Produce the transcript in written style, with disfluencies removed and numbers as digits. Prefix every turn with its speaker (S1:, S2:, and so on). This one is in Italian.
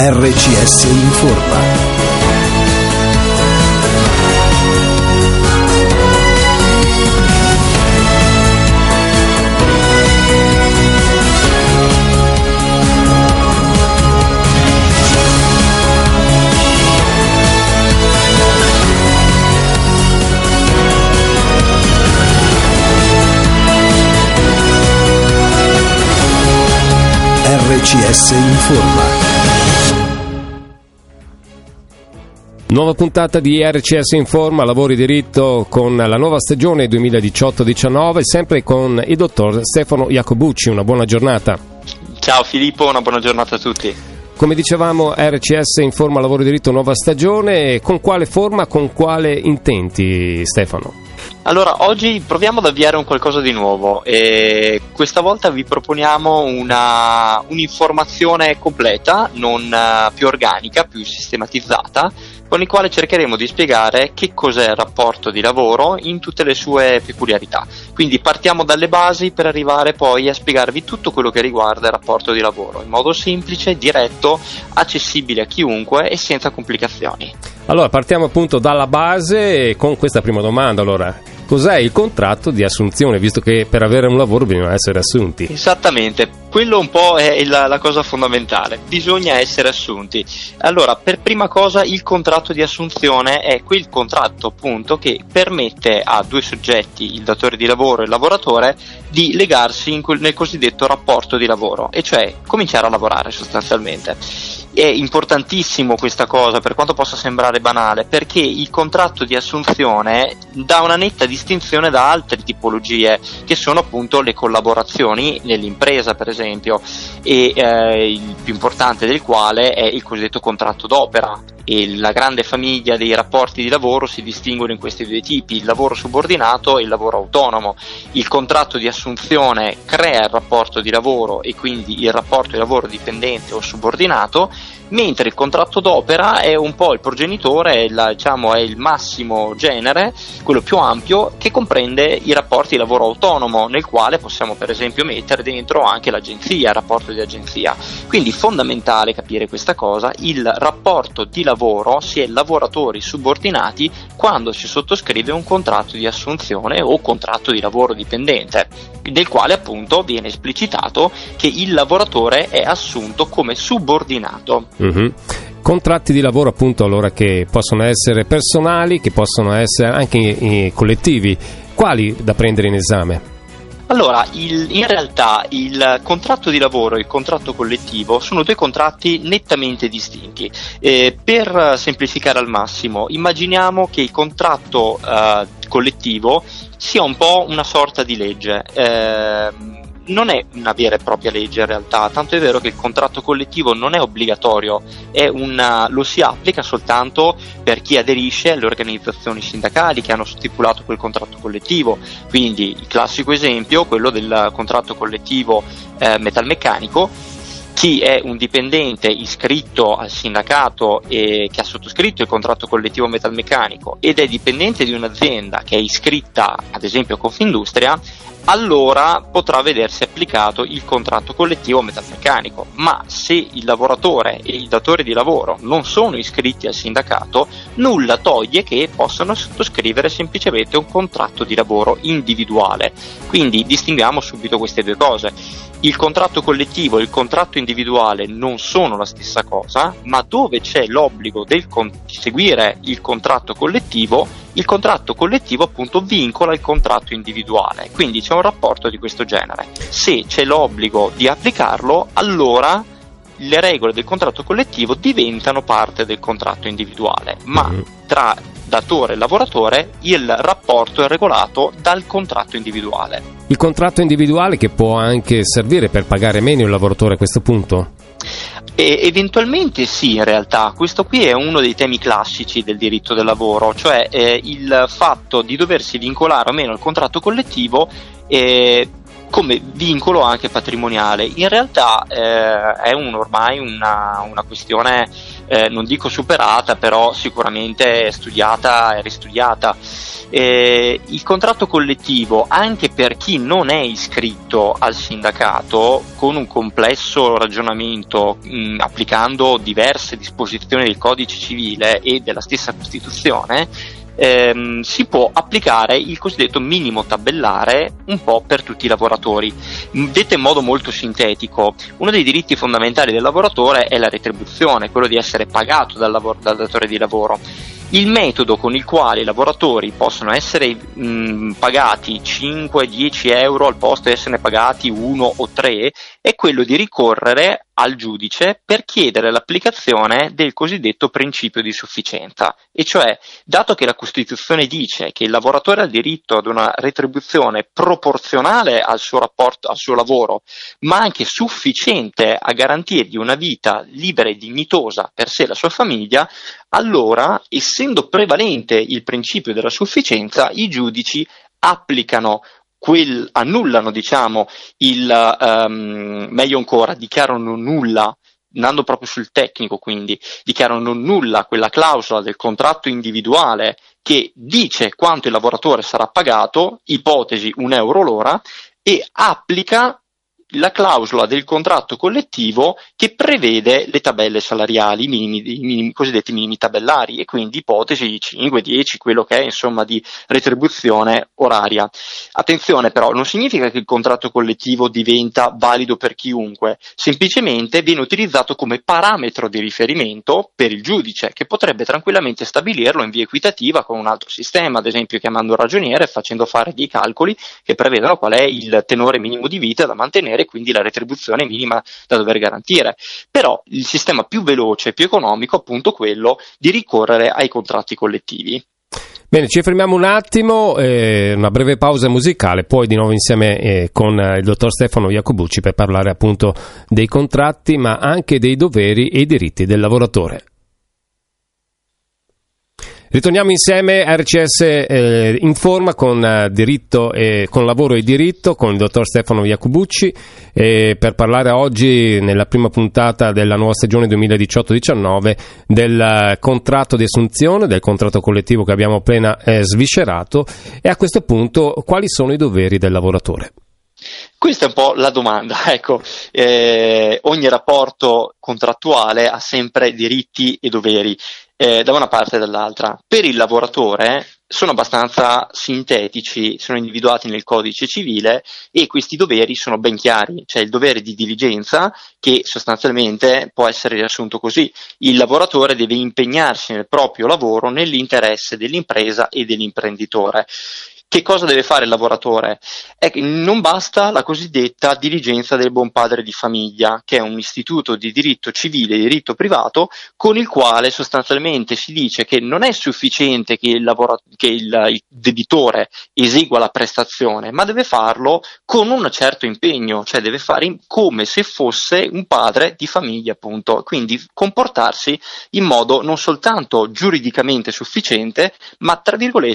S1: RCS Informa. RCS Informa.
S2: Nuova puntata di RCS Informa, lavori diritto con la nuova stagione 2018-19, sempre con il dottor Stefano Iacobucci. Una buona giornata.
S3: Ciao Filippo, una buona giornata a tutti.
S2: Come dicevamo, RCS Informa, lavori diritto, nuova stagione. Con quale forma, con quale intenti, Stefano?
S3: Allora, oggi proviamo ad avviare un qualcosa di nuovo e questa volta vi proponiamo un'informazione completa, non più organica, più sistematizzata, con il quale cercheremo di spiegare che cos'è il rapporto di lavoro in tutte le sue peculiarità. Quindi partiamo dalle basi per arrivare poi a spiegarvi tutto quello che riguarda il rapporto di lavoro, in modo semplice, diretto, accessibile a chiunque e senza complicazioni.
S2: Allora, partiamo appunto dalla base con questa prima domanda. Allora, cos'è il contratto di assunzione, visto che per avere un lavoro bisogna essere assunti?
S3: Esattamente, quello un po' è la cosa fondamentale, bisogna essere assunti. Allora, per prima cosa il contratto di assunzione è quel contratto appunto che permette a due soggetti, il datore di lavoro e il lavoratore, di legarsi nel cosiddetto rapporto di lavoro, e cioè cominciare a lavorare sostanzialmente. È importantissimo questa cosa, per quanto possa sembrare banale, perché il contratto di assunzione dà una netta distinzione da altre tipologie, che sono appunto le collaborazioni nell'impresa, per esempio, e il più importante del quale è il cosiddetto contratto d'opera. E la grande famiglia dei rapporti di lavoro si distinguono in questi due tipi: il lavoro subordinato e il lavoro autonomo. Il contratto di assunzione crea il rapporto di lavoro e quindi il rapporto di lavoro dipendente o subordinato, mentre il contratto d'opera è un po' il progenitore, è il massimo genere, quello più ampio, che comprende i rapporti di lavoro autonomo, nel quale possiamo per esempio mettere dentro anche l'agenzia, il rapporto di agenzia. Quindi fondamentale capire questa cosa: il rapporto di lavoro si è lavoratori subordinati quando si sottoscrive un contratto di assunzione o contratto di lavoro dipendente, del quale appunto viene esplicitato che il lavoratore è assunto come subordinato.
S2: Mm-hmm. Contratti di lavoro appunto allora che possono essere personali, che possono essere anche collettivi. Quali da prendere in esame?
S3: Allora, in realtà il contratto di lavoro e il contratto collettivo sono due contratti nettamente distinti. Per semplificare al massimo, immaginiamo che il contratto collettivo sia un po' una sorta di legge. Non è una vera e propria legge in realtà, tanto è vero che il contratto collettivo non è obbligatorio, lo si applica soltanto per chi aderisce alle organizzazioni sindacali che hanno stipulato quel contratto collettivo. Quindi il classico esempio, quello del contratto collettivo metalmeccanico: chi è un dipendente iscritto al sindacato e che ha sottoscritto il contratto collettivo metalmeccanico ed è dipendente di un'azienda che è iscritta ad esempio a Confindustria, allora potrà vedersi applicato il contratto collettivo metalmeccanico. Ma se il lavoratore e il datore di lavoro non sono iscritti al sindacato, nulla toglie che possano sottoscrivere semplicemente un contratto di lavoro individuale. Quindi distinguiamo subito queste due cose: il contratto collettivo e il contratto individuale non sono la stessa cosa, ma dove c'è l'obbligo di seguire il contratto collettivo appunto vincola il contratto individuale. Quindi c'è un rapporto di questo genere. Se c'è l'obbligo di applicarlo, allora le regole del contratto collettivo diventano parte del contratto individuale, ma tra datore e lavoratore il rapporto è regolato dal contratto individuale.
S2: Il contratto individuale che può anche servire per pagare meno il lavoratore a questo punto?
S3: Eventualmente sì, in realtà questo qui è uno dei temi classici del diritto del lavoro, cioè il fatto di doversi vincolare o meno al contratto collettivo come vincolo anche patrimoniale. In realtà è ormai una questione non dico superata, però sicuramente studiata e ristudiata. Il contratto collettivo, anche per chi non è iscritto al sindacato, con un complesso ragionamento, applicando diverse disposizioni del codice civile e della stessa Costituzione, si può applicare il cosiddetto minimo tabellare un po' per tutti i lavoratori. Detto in modo molto sintetico, uno dei diritti fondamentali del lavoratore è la retribuzione, quello di essere pagato dal datore di lavoro. Il metodo con il quale i lavoratori possono essere pagati 5-10 euro al posto di esserne pagati 1 o 3 è quello di ricorrere al giudice per chiedere l'applicazione del cosiddetto principio di sufficienza, e cioè, dato che la Costituzione dice che il lavoratore ha il diritto ad una retribuzione proporzionale al suo rapporto, al suo lavoro, ma anche sufficiente a garantirgli una vita libera e dignitosa per sé e la sua famiglia, allora, essendo prevalente il principio della sufficienza, i giudici annullano, meglio ancora, dichiarano nulla, andando proprio sul tecnico, quindi dichiarano nulla quella clausola del contratto individuale che dice quanto il lavoratore sarà pagato, ipotesi 1 euro l'ora, e applica la clausola del contratto collettivo che prevede le tabelle salariali, i cosiddetti minimi tabellari, e quindi ipotesi 5-10, quello che è insomma di retribuzione oraria. Attenzione però, non significa che il contratto collettivo diventa valido per chiunque, semplicemente viene utilizzato come parametro di riferimento per il giudice, che potrebbe tranquillamente stabilirlo in via equitativa con un altro sistema, ad esempio chiamando un ragioniere e facendo fare dei calcoli che prevedono qual è il tenore minimo di vita da mantenere, quindi la retribuzione minima da dover garantire. Però il sistema più veloce e più economico è appunto quello di ricorrere ai contratti collettivi.
S2: Bene, ci fermiamo un attimo, una breve pausa musicale, poi di nuovo insieme con il dottor Stefano Iacobucci per parlare appunto dei contratti, ma anche dei doveri e i diritti del lavoratore. Ritorniamo insieme a RCS Informa con diritto con lavoro e diritto con il dottor Stefano Iacobucci per parlare oggi nella prima puntata della nuova stagione 2018-19 del contratto di assunzione, del contratto collettivo che abbiamo appena sviscerato, e a questo punto quali sono i doveri del lavoratore?
S3: Questa è un po' la domanda, ecco, ogni rapporto contrattuale ha sempre diritti e doveri, da una parte e dall'altra. Per il lavoratore sono abbastanza sintetici, sono individuati nel codice civile e questi doveri sono ben chiari. C'è il dovere di diligenza, che sostanzialmente può essere riassunto così: il lavoratore deve impegnarsi nel proprio lavoro nell'interesse dell'impresa e dell'imprenditore. Che cosa deve fare il lavoratore? Non basta la cosiddetta diligenza del buon padre di famiglia, che è un istituto di diritto civile e diritto privato con il quale sostanzialmente si dice che non è sufficiente che il debitore esegua la prestazione, ma deve farlo con un certo impegno, cioè deve fare come se fosse un padre di famiglia, appunto, quindi comportarsi in modo non soltanto giuridicamente sufficiente, ma tra virgolette